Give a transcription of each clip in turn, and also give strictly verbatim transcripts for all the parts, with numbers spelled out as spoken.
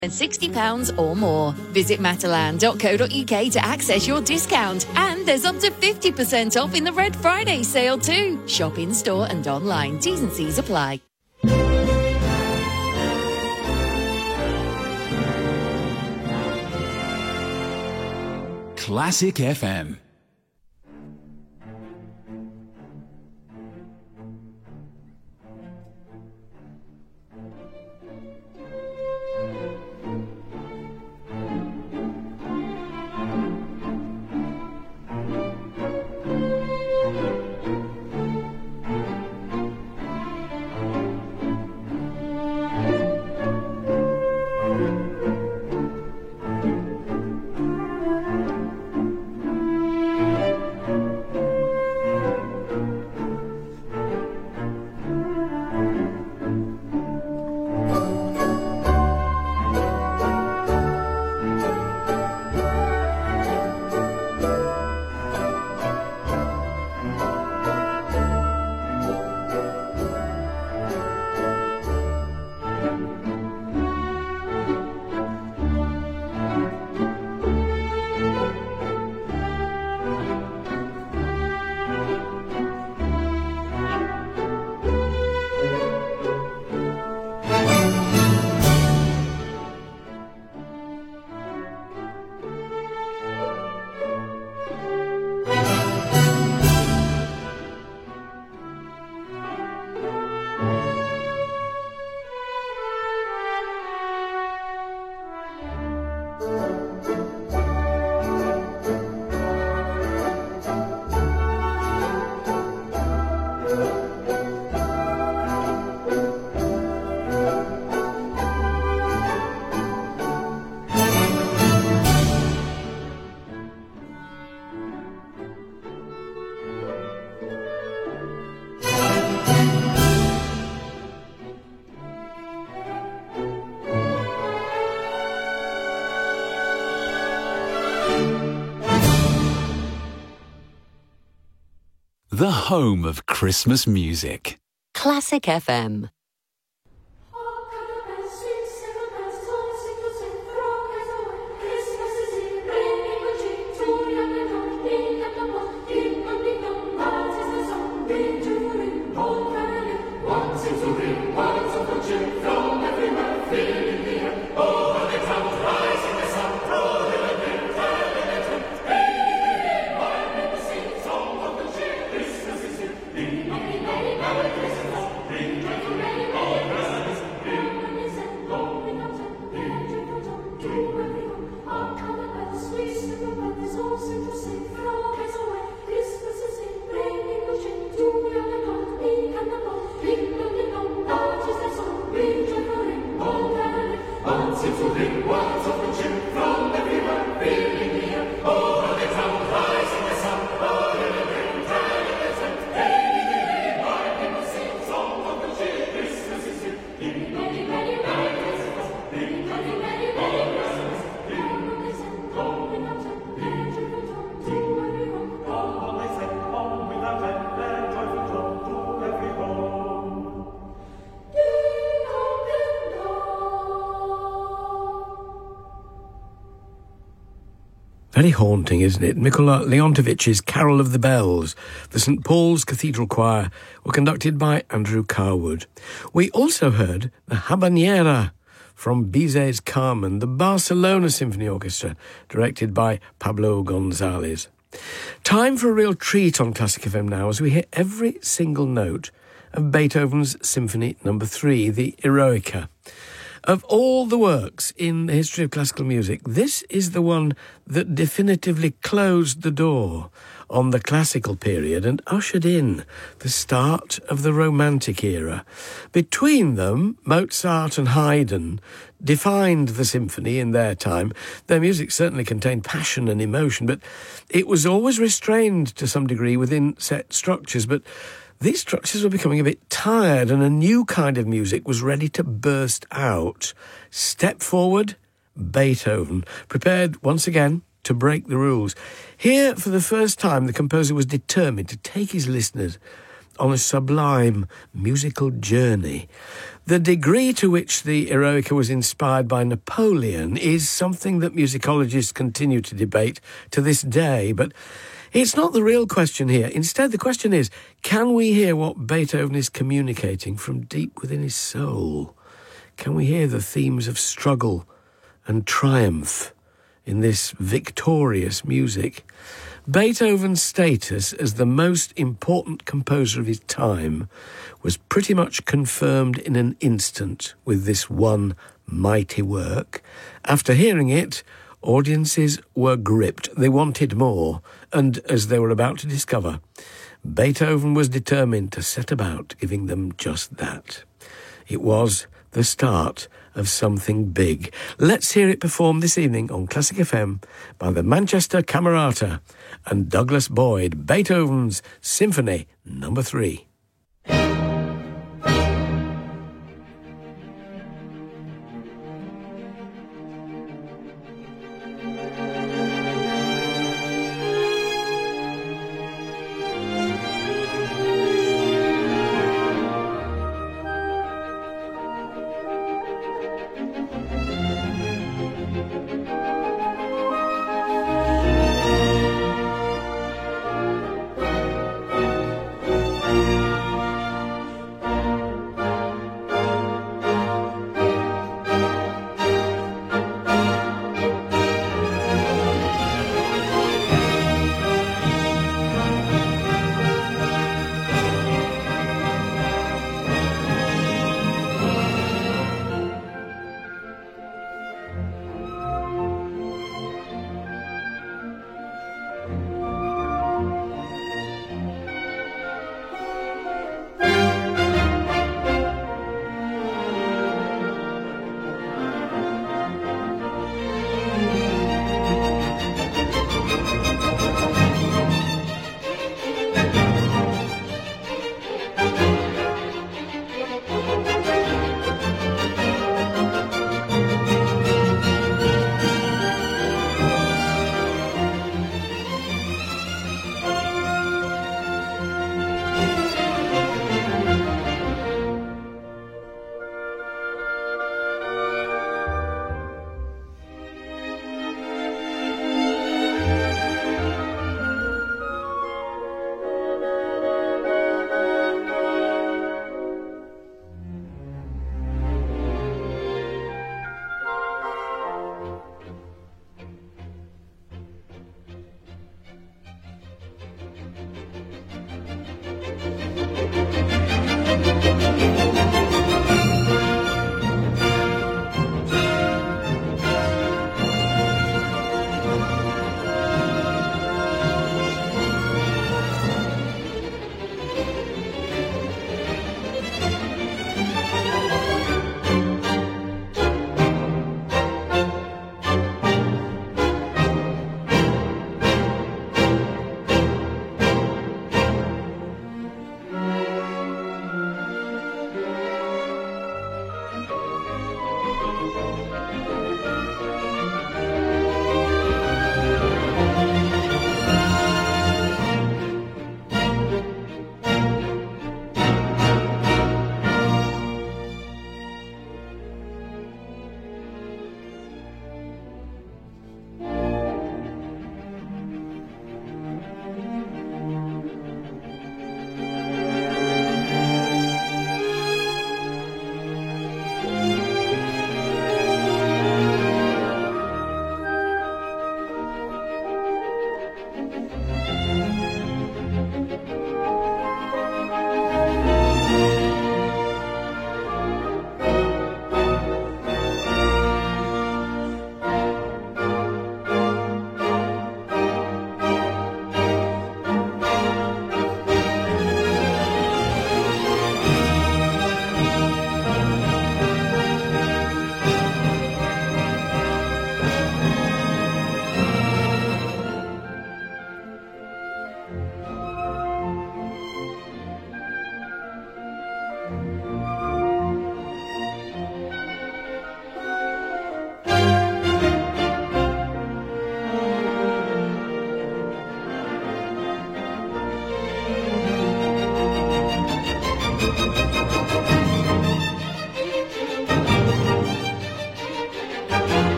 and sixty pounds or more. Visit matalan dot co dot uk to access your discount. And there's up to fifty percent off in the Red Friday sale too. Shop in store and online. T's and C's apply. Classic F M. The home of Christmas music. Classic F M. Very haunting, isn't it? Mikola Leontovich's Carol of the Bells, the Saint Paul's Cathedral Choir, were conducted by Andrew Carwood. We also heard the Habanera from Bizet's Carmen, the Barcelona Symphony Orchestra, directed by Pablo Gonzalez. Time for a real treat on Classic F M now, as we hear every single note of Beethoven's Symphony Number Three, the Eroica. Of all the works in the history of classical music, this is the one that definitively closed the door on the classical period and ushered in the start of the Romantic era. Between them, Mozart and Haydn defined the symphony in their time. Their music certainly contained passion and emotion, but it was always restrained to some degree within set structures. But these structures were becoming a bit tired, and a new kind of music was ready to burst out. Step forward, Beethoven, prepared once again to break the rules. Here, for the first time, the composer was determined to take his listeners on a sublime musical journey. The degree to which the Eroica was inspired by Napoleon is something that musicologists continue to debate to this day, but it's not the real question here. Instead, the question is, can we hear what Beethoven is communicating from deep within his soul? Can we hear the themes of struggle and triumph in this victorious music? Beethoven's status as the most important composer of his time was pretty much confirmed in an instant with this one mighty work. After hearing it, audiences were gripped. They wanted more, and as they were about to discover, Beethoven was determined to set about giving them just that. It was the start of something big. Let's hear it performed this evening on Classic F M by the Manchester Camerata and Douglas Boyd, Beethoven's Symphony Number Three. Thank you.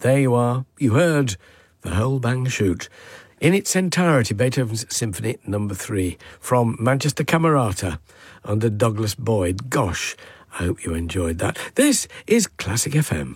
there you are. You heard the whole bang shoot. In its entirety, Beethoven's Symphony Number Three from Manchester Camerata under Douglas Boyd. Gosh, I hope you enjoyed that. This is Classic F M.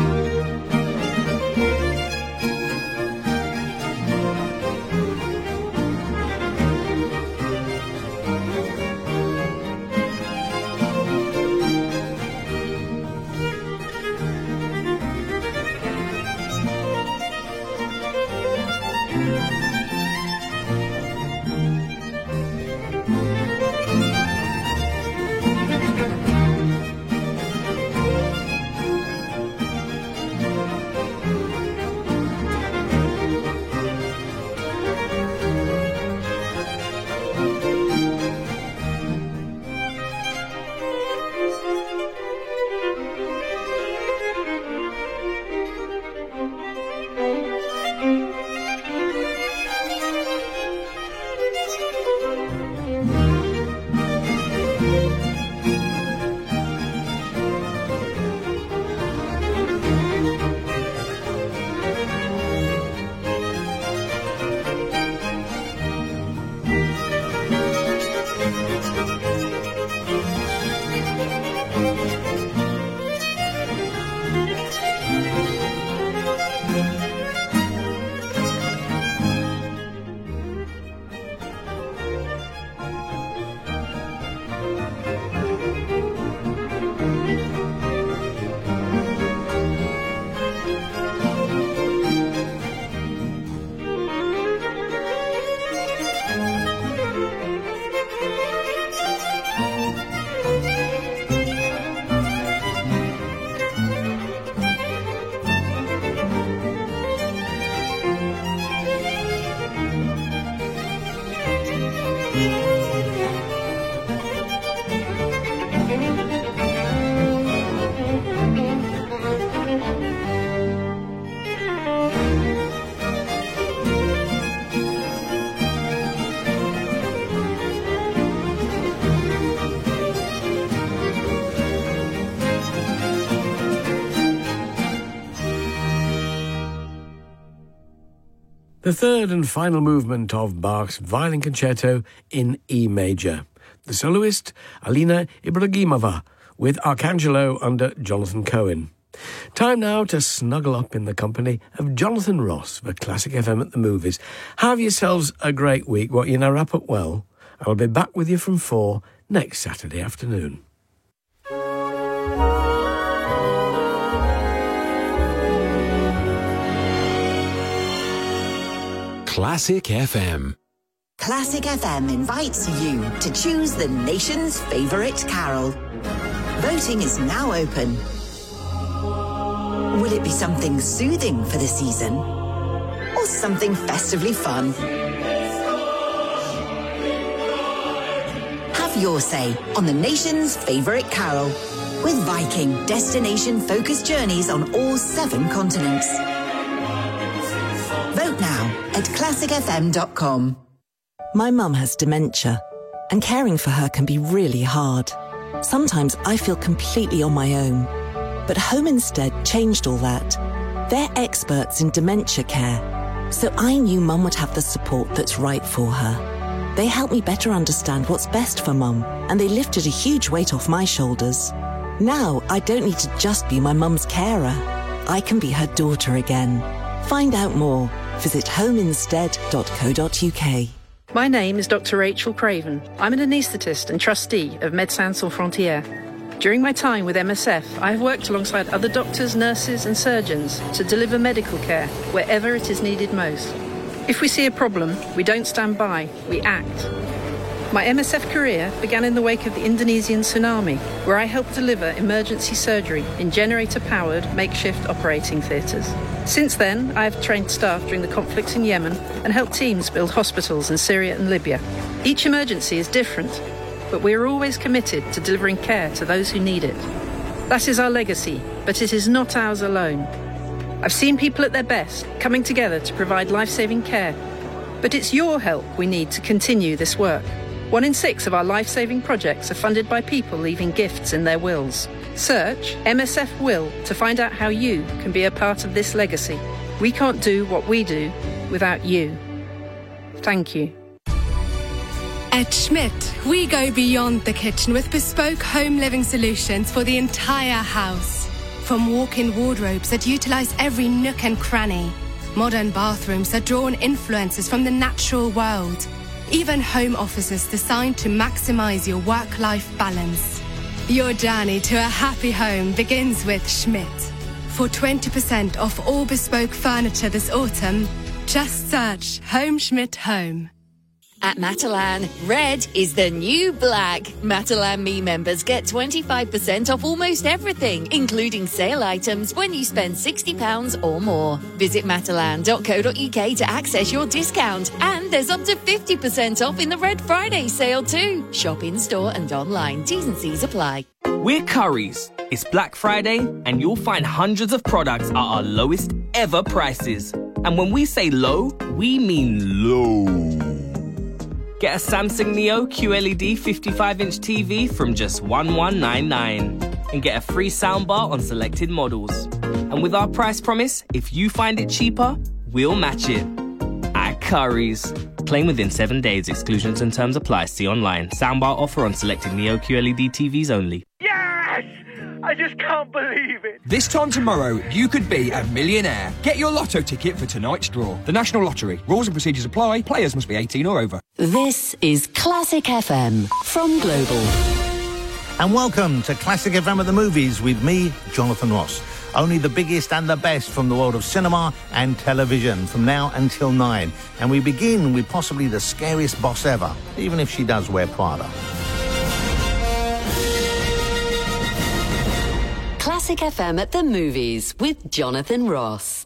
The third and final movement of Bach's Violin Concerto in E major. The soloist, Alina Ibragimova, with Arcangelo under Jonathan Cohen. Time now to snuggle up in the company of Jonathan Ross for Classic F M at the Movies. Have yourselves a great week. What, you know, wrap up well. I'll be back with you from four next Saturday afternoon. Classic F M. Classic F M invites you to choose the nation's favourite carol. Voting is now open. Will it be something soothing for the season? Or something festively fun? Have your say on the nation's favourite carol with Viking destination-focused journeys on all seven continents. Vote now at classic f m dot com. My mum has dementia, and caring for her can be really hard. Sometimes I feel completely on my own. But Home Instead changed all that. They're experts in dementia care, so I knew Mum would have the support that's right for her. They helped me better understand what's best for Mum, and they lifted a huge weight off my shoulders. Now I don't need to just be my mum's carer. I can be her daughter again. Find out more. Visit home instead dot co dot u k. My name is Doctor Rachel Craven. I'm an anaesthetist and trustee of Médecins Sans Frontières. During my time with M S F, I have worked alongside other doctors, nurses and surgeons to deliver medical care wherever it is needed most. If we see a problem, we don't stand by, we act. My M S F career began in the wake of the Indonesian tsunami, where I helped deliver emergency surgery in generator-powered makeshift operating theatres. Since then, I have trained staff during the conflicts in Yemen and helped teams build hospitals in Syria and Libya. Each emergency is different, but we are always committed to delivering care to those who need it. That is our legacy, but it is not ours alone. I've seen people at their best, coming together to provide life-saving care, but it's your help we need to continue this work. One in six of our life-saving projects are funded by people leaving gifts in their wills. Search M S F Will to find out how you can be a part of this legacy. We can't do what we do without you. Thank you. At Schmidt, we go beyond the kitchen with bespoke home living solutions for the entire house. From walk-in wardrobes that utilise every nook and cranny, modern bathrooms that draw on influences from the natural world, even home offices designed to maximise your work-life balance. Your journey to a happy home begins with Schmidt. For twenty percent off all bespoke furniture this autumn, just search Home Schmidt Home. At Matalan, red is the new black. Matalan Me members get twenty-five percent off almost everything, including sale items, when you spend sixty pounds or more. Visit matalan dot co dot uk to access your discount. And there's up to fifty percent off in the Red Friday sale too. Shop in store and online. T's and C's apply. We're Currys. It's Black Friday and you'll find hundreds of products at our lowest ever prices. And when we say low, we mean low. Get a Samsung Neo Q L E D fifty-five inch T V from just one thousand one hundred ninety-nine pounds and get a free soundbar on selected models. And with our price promise, if you find it cheaper, we'll match it. At Currys. Claim within seven days. Exclusions and terms apply. See online. Soundbar offer on selected Neo Q L E D T Vs only. Yes! I just can't believe it. This time tomorrow, you could be a millionaire. Get your lotto ticket for tonight's draw. The National Lottery. Rules and procedures apply. Players must be eighteen or over. This is Classic F M from Global. And welcome to Classic F M at the Movies with me, Jonathan Ross. Only the biggest and the best from the world of cinema and television from now until nine. And we begin with possibly the scariest boss ever, even if she does wear Prada. Classic F M at the Movies with Jonathan Ross.